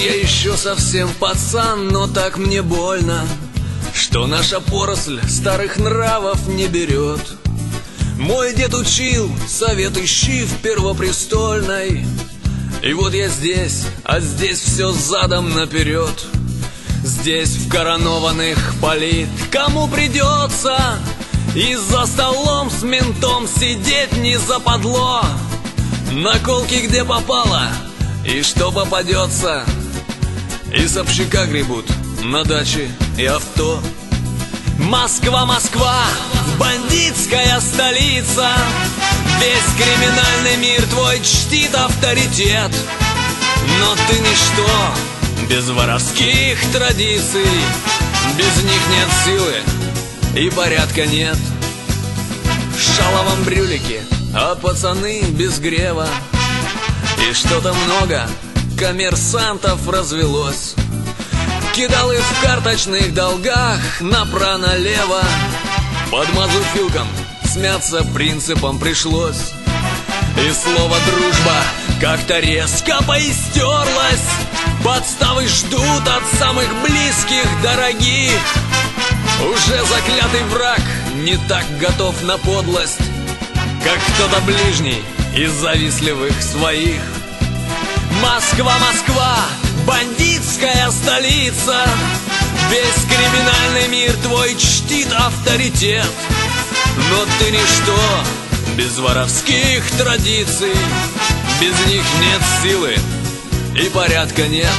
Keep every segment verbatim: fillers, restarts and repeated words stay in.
Я еще совсем пацан, но так мне больно, что наша поросль старых нравов не берет. Мой дед учил, совет ищи в Первопрестольной. И вот я здесь, а здесь все задом наперед. Здесь в коронованных палит кому придется, и за столом с ментом сидеть не западло. Наколки где попало, и что попадется. Из общака гребут на даче и авто. Москва, Москва, бандитская столица. Весь криминальный мир твой чтит авторитет. Но ты ничто без воровских традиций. Без них нет силы и порядка нет. Шаловом брюлики, а пацаны без грева. И что-то много коммерсантов развелось. Кидалы в карточных долгах направо-налево. Под мазуфилком смяться принципом пришлось. И слово «дружба» как-то резко поистерлось. Подставы ждут от самых близких, дорогих. Уже заклятый враг не так готов на подлость, как кто-то ближний из завистливых своих. Москва, Москва, бандитская столица. Весь криминальный мир твой чтит авторитет. Но ты ничто без воровских традиций. Без них нет силы и порядка нет.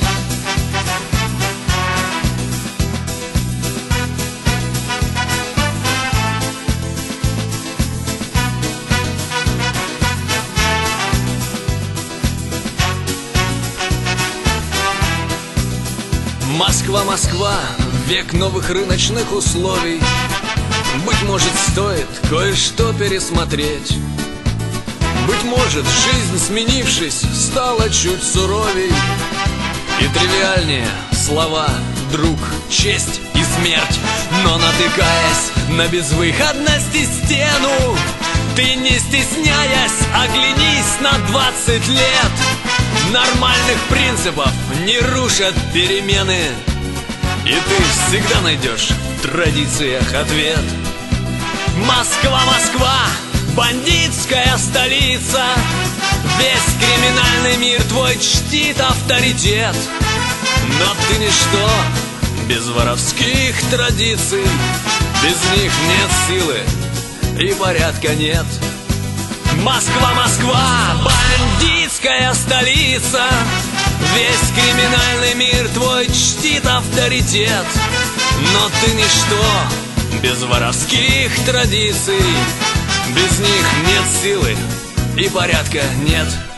Москва, Москва, век новых рыночных условий. Быть может, стоит кое-что пересмотреть. Быть может, жизнь, сменившись, стала чуть суровей. И тривиальнее слова «друг», «честь» и «смерть». Но натыкаясь на безвыходность и стену, ты, не стесняясь, оглянись на двадцать лет. Нормальных принципов не рушат перемены, и ты всегда найдешь в традициях ответ. Москва, Москва, бандитская столица. Весь криминальный мир твой чтит авторитет. Но ты ничто без воровских традиций. Без них нет силы и порядка нет. Москва, Москва, бандитская столица. Весь криминальный мир твой чтит авторитет. Но ты ничто без воровских традиций. Без них нет силы и порядка нет.